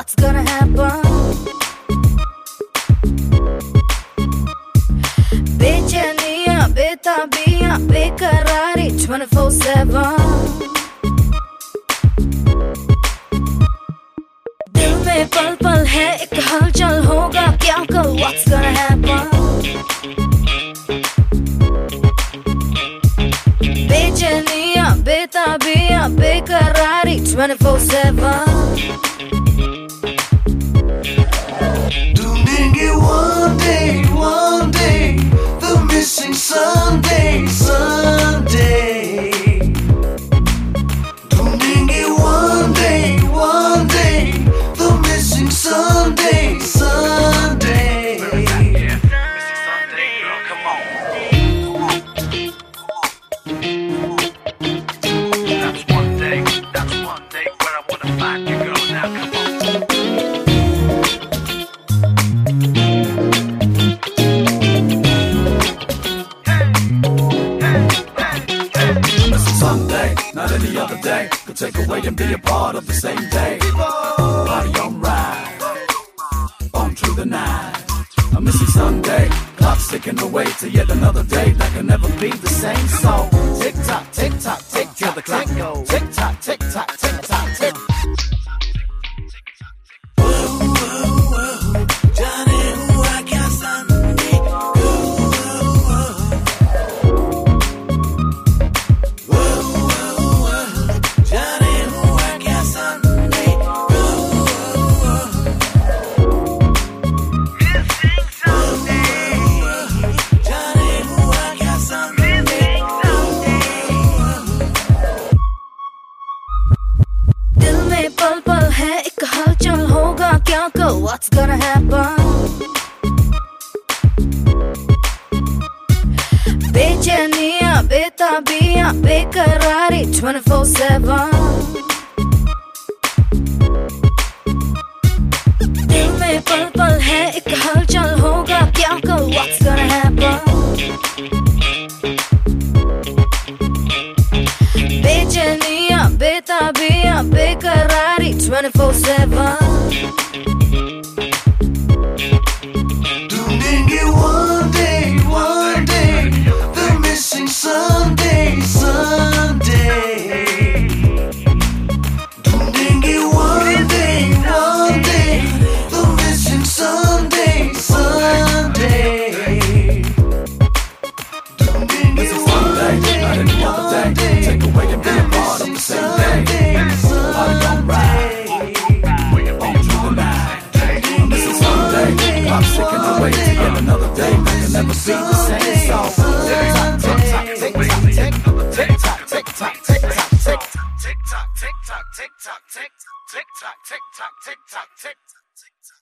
what's gonna happen. बेचैनियां बेताबियां बेकरारी 24/7 दिल में पल पल है एक हलचल होगा क्या कल what's gonna happen. बेचैनियां बेताबियां बेकरारी 24/7 ढूंढेंगे one day the missing Sunday ढूंढेंगे one day the missing Sunday That's one day where I wanna find you, girl. Now come on. Sunday, not any other day could take away and be a part of the same day. Party on ride, on through the night. A missing Sunday, clock's ticking away to yet another day that can never be the same. So tick tock, tick tock, tick tock, the clock goes. Tick tock, tick tock, tick tock, tick. जाने हुआ क्या Sunday. जाने हुआ क्या Sunday. जाने हुआ क्या Sunday. दिल में पल पल है एक हलचल होगा क्या कल what's gonna happen. बेचैनियां बेताबियां बेकरारी 24/7 दिल में पल पल है एक हलचल होगा क्या कल what's gonna happen. बेचैनियां बेताबियां बेकरारी 24/7 ढूंढेंगे one day the missing Sunday ढूंढेंगे one day the missing Sunday ढूंढेंगे one day, not any other day, take away and be a part of the same day. Party on ride, on through the night. Missing Sunday, I'm sticking away to yet another day that can never be the same. So tick tock, tick tock, tick tock, tick tock, tick tock, tick tock, tick tock, tick tock, tick tock, tick tock, tick tock, tick tock, tick tock, tick tock, tick tock.